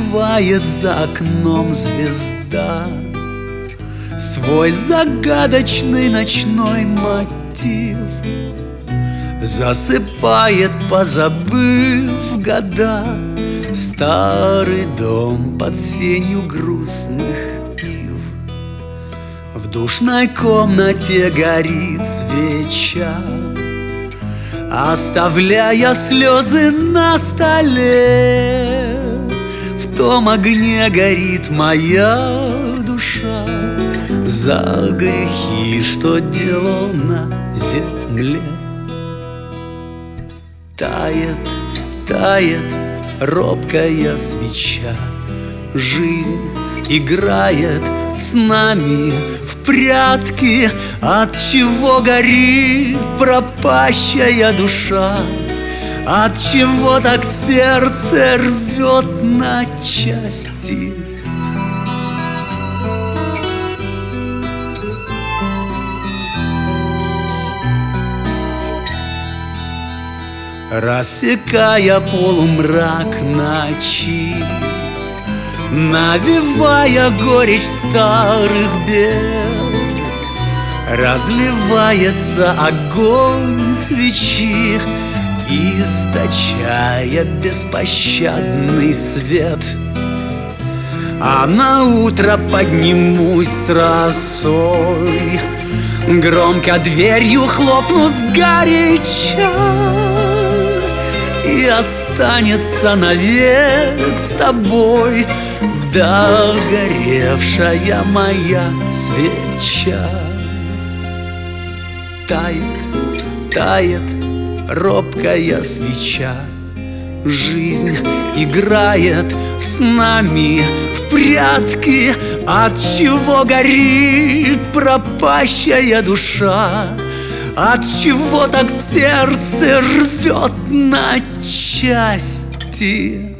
напевает за окном звезда свой загадочный ночной мотив. Засыпает, позабыв года, старый дом под сенью грустных ив. В душной комнате горит свеча, оставляя слезы на столе. В том огне горит моя душа за грехи, что делал на земле. Тает, тает робкая свеча, жизнь играет с нами в прятки. Отчего горит пропащая душа? Отчего так сердце рвет на части? Рассекая полумрак ночи, навевая горечь старых бед, разливается огонь свечи, источая беспощадный свет. А на утро поднимусь с росой, громко дверью хлопну сгоряча, и останется навек с тобой догоревшая моя свеча. Тает, тает робкая свеча, жизнь играет с нами в прятки. Отчего горит пропащая душа? Отчего так сердце рвет на части?